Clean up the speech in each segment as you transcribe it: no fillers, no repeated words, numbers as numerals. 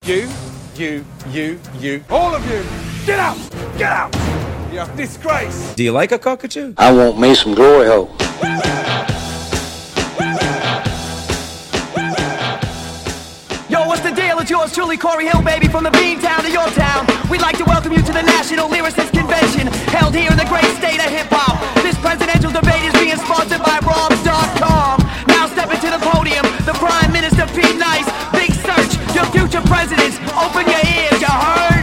You, all of you, get out! Get out! You're a disgrace! Do you like a cockatoo? I want me some glory hole. Yo, what's the deal? It's yours truly, Corey Hill, baby, from the Bean Town to your town. We'd like to welcome you to the National Lyricist Convention, held here in the great state of hip-hop. This presidential debate is being sponsored by Robs.com. Now step into the podium, the Prime Minister Pete Nice, Big Search, your future presidents. Open your ears, you heard?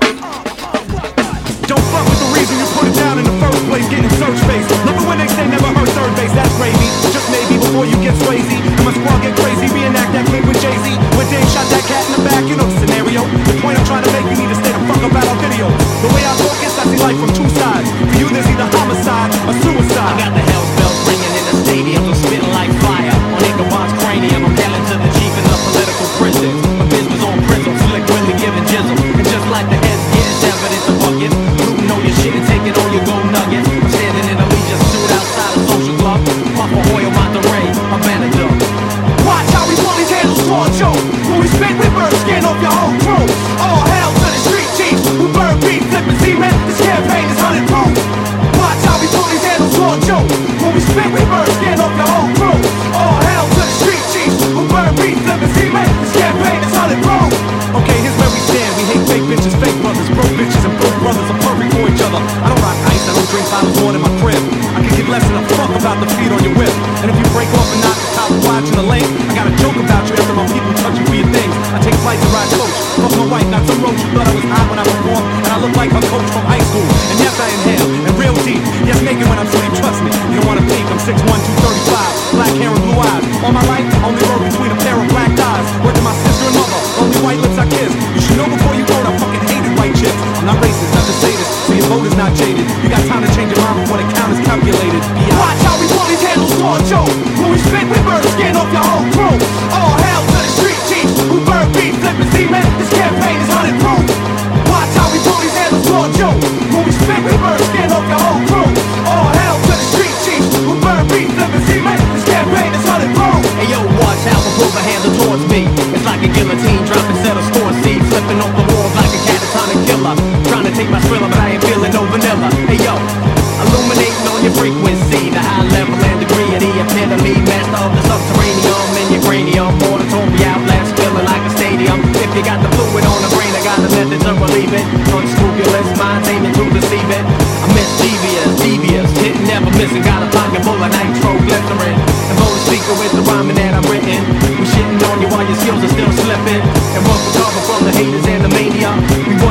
Don't fuck with the reason you put it down in the first place, getting search face. Love it when they say never heard third base, that's gravy. Just maybe before you get swayzy, and my squad get crazy, reenact that clip with Jay-Z. When Dave shot that cat in the back, you know the scenario. The point I'm trying to make, you need to stay the fuck up out of video. The way I focus, I see life from two sides. For you, there's either homicide or suicide. I got the hell's bells ringing in the stadium, I'm spitting like fire on Ichabod's cranium. I'm hailing to the chief in the political prison. My business on prison, slick really giving jizzle. And just like the heads getting evidence of buckets, looting on your shit and taking all your gold nuggets. I'm standing in a leisure suit outside a social club, puff a oil Monterey, a manager. Watch how we pull these handles towards you. When we spit, we burn skin off your whole crew. All hail to the street chiefs who burn beef, flipping cement. This campaign is 100 proof. Watch how we pull these handles towards you. When we spit, we burn skin off your whole crew. All hail to the street chiefs who burn beef, flipping cement. This campaign is 100 proof. Okay, here's where we stand. We hate fake bitches, fake brothers, broke bitches, and broke brothers are perfect for each other. I don't rock ice, I don't drink bottles more in my crib. I can give less than a fuck about the feet on your whip. And if you break off and knock the top watch in the lane, I got a joke about you after my people touch you for your things. I take flights to ride coach. Fuck my wife, not some roach. You thought I was hot when I performed, and I look like her coach from high school. And yes, I inhale, and real deep. Yes, naked when I'm asleep, trust me. You don't wanna peek, I'm 6'1", 235. Black hair and blue eyes. All my life, only rode between a pair of black thighs. Working my sister and mother, only white lips I kiss. You should know before you vote, I fucking hated white chicks. I'm not racist, I just say this, so your vote is not jaded. You got time to change your mind before the count is calculated. Watch how we pull these handles towards you. When we spit, we burn skin off your whole crew. All hail to the street chiefs who burn beef, flipping cement. This campaign is 100 proof. Watch how we pull these handles towards you. When we spit, we burn skin off your whole crew. All hail to the street chiefs who burn beef, flipping cement. This campaign is 100 proof. Hey yo, watch how I pull the handle towards me. It's like a guillotine dropping set of score seeds, flipping off the walls like a catatonic killer. Trying to take my thriller, but I ain't feeling no vanilla. Hey yo, illuminating on your frequency, the high level and degree of the epitome, master of the subterranean in your cranium, auditory outlets feeling like a stadium. If you got the fluid on the brain, I got the method to relieve it. Unscrupulous, minds aiming to deceive it. I'm mischievous, devious, hitting never missing, got a pocket full of nitro glycerin. And blow the speaker with the rhyming that I'm written. We shitting on you while your skills are still slipping. And won't recover from the haters and the mania. We